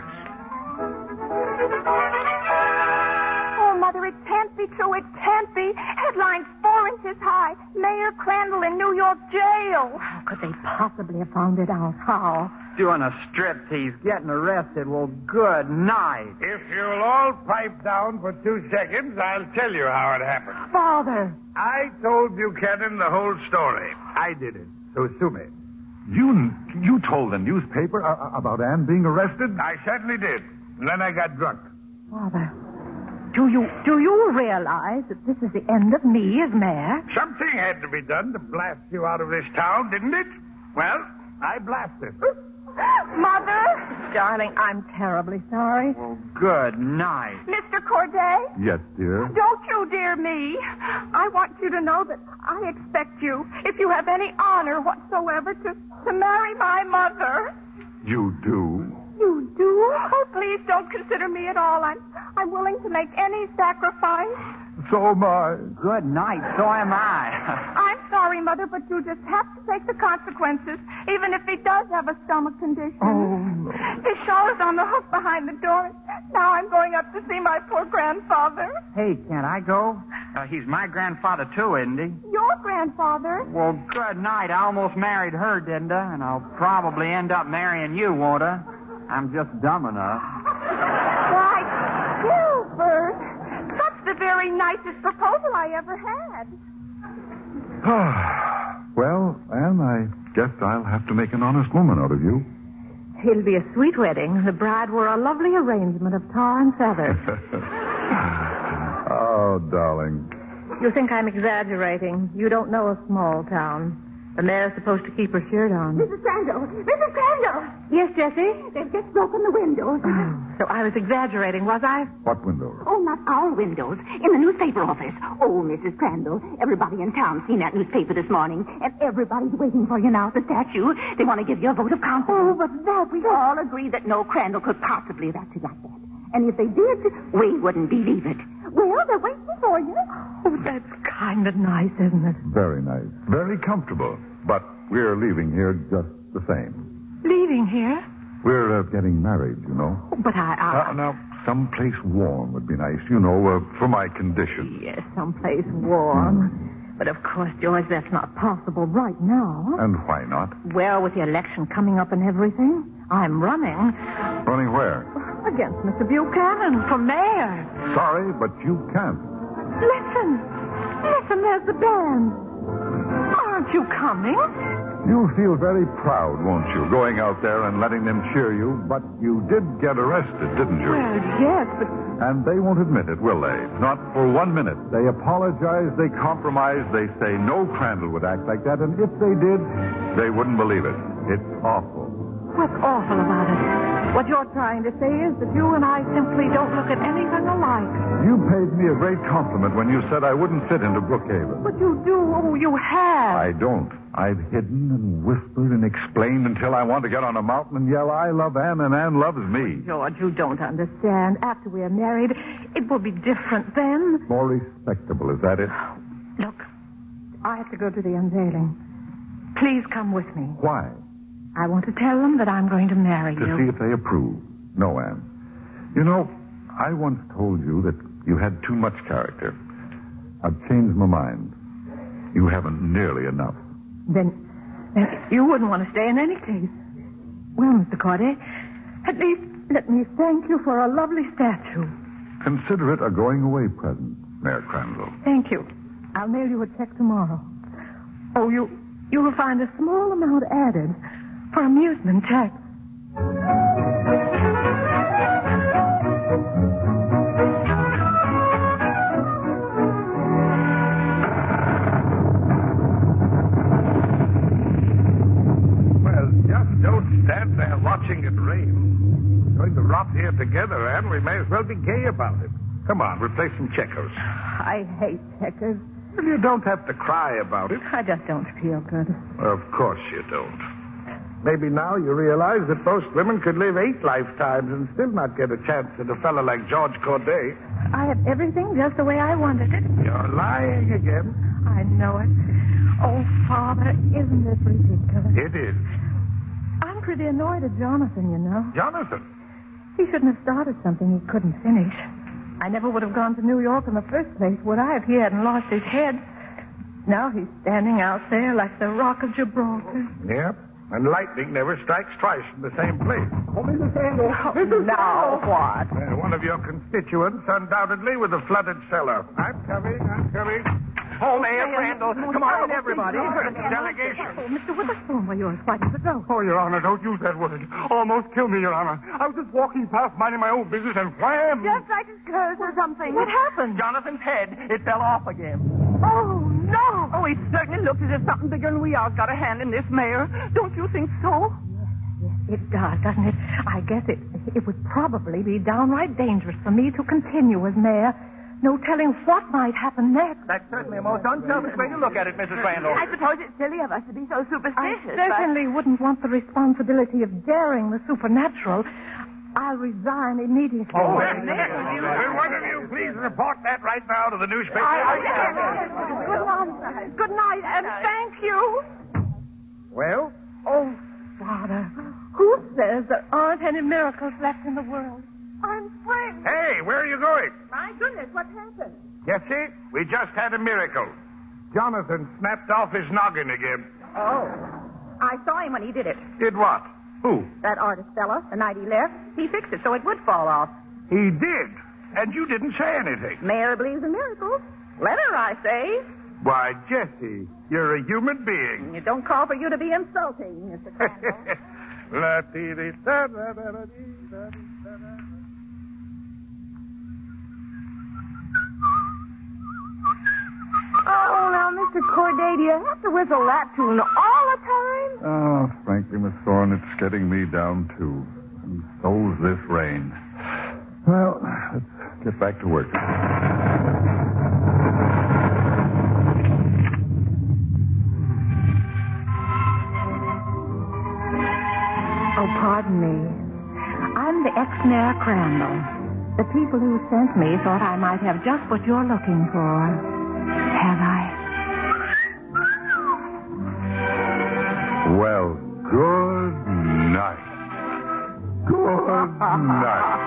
Oh, Mother, it can't be true. It can't be. Headlines four inches high. Mayor Crandall in New York jail. How could they possibly have found it out? How? Doing a striptease, getting arrested. Well, good night. If you'll all pipe down for two seconds, I'll tell you how it happened. Father. I told Buchanan the whole story. I did it. So sue me. You you told the newspaper uh, about Anne being arrested? I certainly did. And then I got drunk. Father, do you do you realize that this is the end of me as mayor? Something had to be done to blast you out of this town, didn't it? Well, I blasted. Mother? Darling, I'm terribly sorry. Well, good night. Mister Corday? Yes, dear. Don't you dear me. I want you to know that I expect you, if you have any honor whatsoever, to, to marry my mother. You do? You do? Oh, please don't consider me at all. I'm, I'm willing to make any sacrifice. So am I. Good night. So am I. I'm sorry, Mother, but you just have to take the consequences, even if he does have a stomach condition. Oh, no. His shawl is on the hook behind the door. Now I'm going up to see my poor grandfather. Hey, can't I go? Uh, he's my grandfather, too, isn't he? Your grandfather? Well, good night. I almost married her, didn't I? And I'll probably end up marrying you, won't I? I'm just dumb enough. Why, Gilbert, that's the very nicest proposal I ever had. Well, Anne, I guess I'll have to make an honest woman out of you. It'll be a sweet wedding. The bride wore a lovely arrangement of tar and feather. Oh, darling. You think I'm exaggerating. You don't know a small town. The mayor's supposed to keep her shirt on. Missus Crandall! Missus Crandall! Yes, Jessie? They've just broken the windows. Oh, so I was exaggerating, was I? What window? Oh, not our windows. In the newspaper office. Oh, Missus Crandall, everybody in town seen that newspaper this morning, and everybody's waiting for you now at the statue. They want to give you a vote of confidence. Oh, but that we all agree that no Crandall could possibly have acted like that. And if they did, we wouldn't believe it. Well, they're waiting for you. Oh, that's kind of nice, isn't it? Very nice. Very comfortable. But we're leaving here just the same. Leaving here? We're uh, getting married, you know. Oh, but I... I... Uh, now, someplace warm would be nice, you know, uh, for my condition. Yes, someplace warm. Hmm. But, of course, George, that's not possible right now. And why not? Well, with the election coming up and everything, I'm running. Running where? Against Mister Buchanan for mayor. Sorry, but you can't. Listen. Listen, there's the band. Aren't you coming? You'll feel very proud, won't you, going out there and letting them cheer you? But you did get arrested, didn't you? Well, yes, but... And they won't admit it, will they? Not for one minute. They apologize, they compromise, they say no Crandall would act like that, and if they did, they wouldn't believe it. It's awful. What's awful about it? What you're trying to say is that you and I simply don't look at anything alike. You paid me a great compliment when you said I wouldn't fit into Brookhaven. But you do. Oh, you have. I don't. I've hidden and whispered and explained until I want to get on a mountain and yell, I love Anne and Anne loves me. George, you don't understand. After we're married, it will be different then. More respectable, is that it? Look, I have to go to the unveiling. Please come with me. Why? I want to tell them that I'm going to marry to you. To see if they approve. No, Anne. You know, I once told you that you had too much character. I've changed my mind. You haven't nearly enough. Then, then you wouldn't want to stay in any case. Well, Mister Corday, at least let me thank you for a lovely statue. Consider it a going-away present, Mayor Crandall. Thank you. I'll mail you a check tomorrow. Oh, you you will find a small amount added for amusement tax. Well, just don't stand there watching it rain. We're going to rot here together, Anne. We may as well be gay about it. Come on, we'll play some checkers. I hate checkers. Well, you don't have to cry about it. I just don't feel good. Of course you don't. Maybe now you realize that most women could live eight lifetimes and still not get a chance at a fellow like George Corday. I have everything just the way I wanted it. You're lying again. I know it. Oh, Father, isn't this ridiculous? It is. I'm pretty annoyed at Jonathan, you know. Jonathan? He shouldn't have started something he couldn't finish. I never would have gone to New York in the first place, would I, if he hadn't lost his head? Now he's standing out there like the Rock of Gibraltar. Yep. And lightning never strikes twice in the same place. Oh, Missus Crandall. Oh, Missus now what? Uh, one of your constituents, undoubtedly, with a flooded cellar. I'm coming, I'm coming. Oh, Mayor Crandall. Come on, everybody. Delegation. Oh, Mister Witherspoon, well, you're as white as a ghost. Oh, Your Honor, don't use that word. Almost killed me, Your Honor. I was just walking past, minding my own business, and wham! Just like his curse or something. What happened? Jonathan's head. It fell off again. Oh, no. Oh, it certainly looks as if something bigger than we are's got a hand in this, Mayor. Don't you think so? Yes, it does, doesn't it? I guess it it would probably be downright dangerous for me to continue as mayor. No telling what might happen next. That's certainly a most unselfish way to look at it, Missus Crandall. I suppose it's silly of us to be so superstitious. I certainly wouldn't want the responsibility of daring the supernatural. I'll resign immediately. Oh, wait a minute. Will one of you please report that right now to the newspaper? I, I, good night. Good night, and thank you. Well? Oh, Father, who says there aren't any miracles left in the world? I'm free. Hey, where are you going? My goodness, what happened? Jessie, we just had a miracle. Jonathan snapped off his noggin again. Oh. I saw him when he did it. Did what? Who? That artist fella, the night he left. He fixed it so it would fall off. He did. And you didn't say anything. Mayor believes in miracles. Let her, I say. Why, Jessie, you're a human being. It don't call for you to be insulting, Mister Crandall. Oh, now, Mister Corday, do you have to whistle that tune all the time? Oh, frankly, Miss Thorne, it's getting me down, too. And so's this rain. Well, let's get back to work. Oh, pardon me. I'm the ex-mayor Crandall. The people who sent me thought I might have just what you're looking for. Have I? Well, good night. Good night.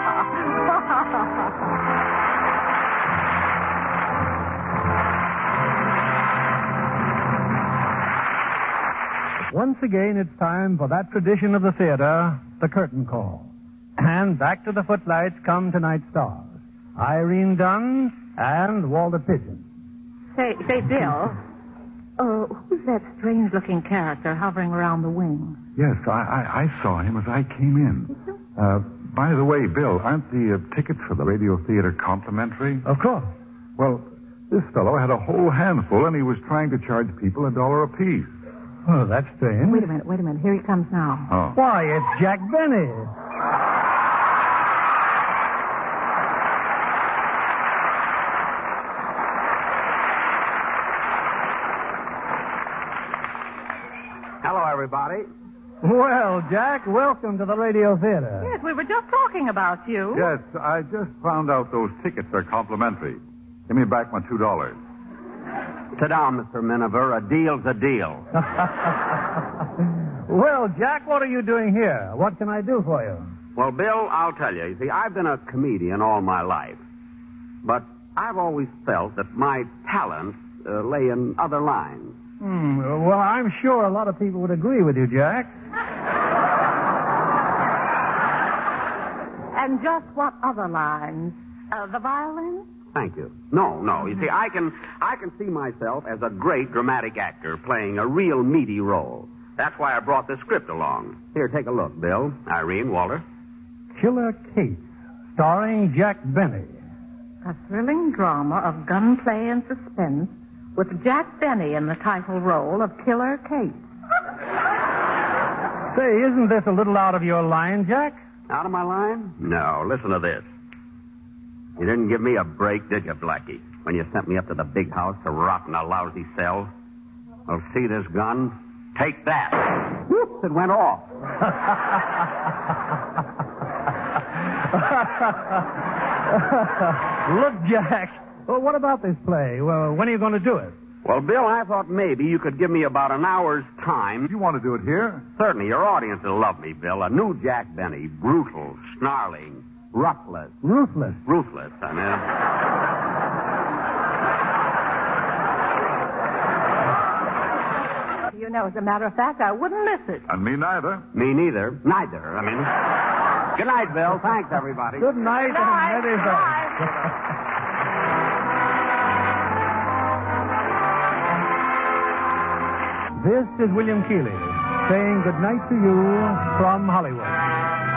Once again, it's time for that tradition of the theater, the curtain call. And back to the footlights come tonight's stars, Irene Dunn and Walter Pigeon. Say, say, Bill. Oh, who's that strange-looking character hovering around the wing? Yes, I, I, I saw him as I came in. Uh, by the way, Bill, aren't the uh, tickets for the radio theater complimentary? Of course. Well, this fellow had a whole handful, and he was trying to charge people a dollar apiece. Oh, that's strange. Wait a minute, wait a minute. Here he comes now. Oh. Why, it's Jack Benny. Hello, everybody. Well, Jack, welcome to the radio theater. Yes, we were just talking about you. Yes, I just found out those tickets are complimentary. Give me back my two dollars. Sit down, Mister Miniver. A deal's a deal. Well, Jack, what are you doing here? What can I do for you? Well, Bill, I'll tell you. You see, I've been a comedian all my life. But I've always felt that my talents uh, lay in other lines. Hmm, well, I'm sure a lot of people would agree with you, Jack. And just what other lines? Uh, the violin? Thank you. No, no. You see, I can I can see myself as a great dramatic actor playing a real meaty role. That's why I brought this script along. Here, take a look, Bill, Irene, Walter. Killer Kate, starring Jack Benny. A thrilling drama of gunplay and suspense with Jack Benny in the title role of Killer Kate. Say, isn't this a little out of your line, Jack? Out of my line? No, listen to this. You didn't give me a break, did you, Blackie? When you sent me up to the big house to rot in a lousy cell? Well, see this gun? Take that. Whoop, it went off. Look, Jack. Well, what about this play? Well, when are you going to do it? Well, Bill, I thought maybe you could give me about an hour's time. You want to do it here? Certainly. Your audience will love me, Bill. A new Jack Benny. Brutal, snarling, ruthless. Ruthless? Ruthless, I mean. You know, as a matter of fact, I wouldn't miss it. And me neither. Me neither. Neither, I mean. Good night, Bill. Thanks, everybody. Good night. Good night. And Good night. This is William Keighley saying good night to you from Hollywood.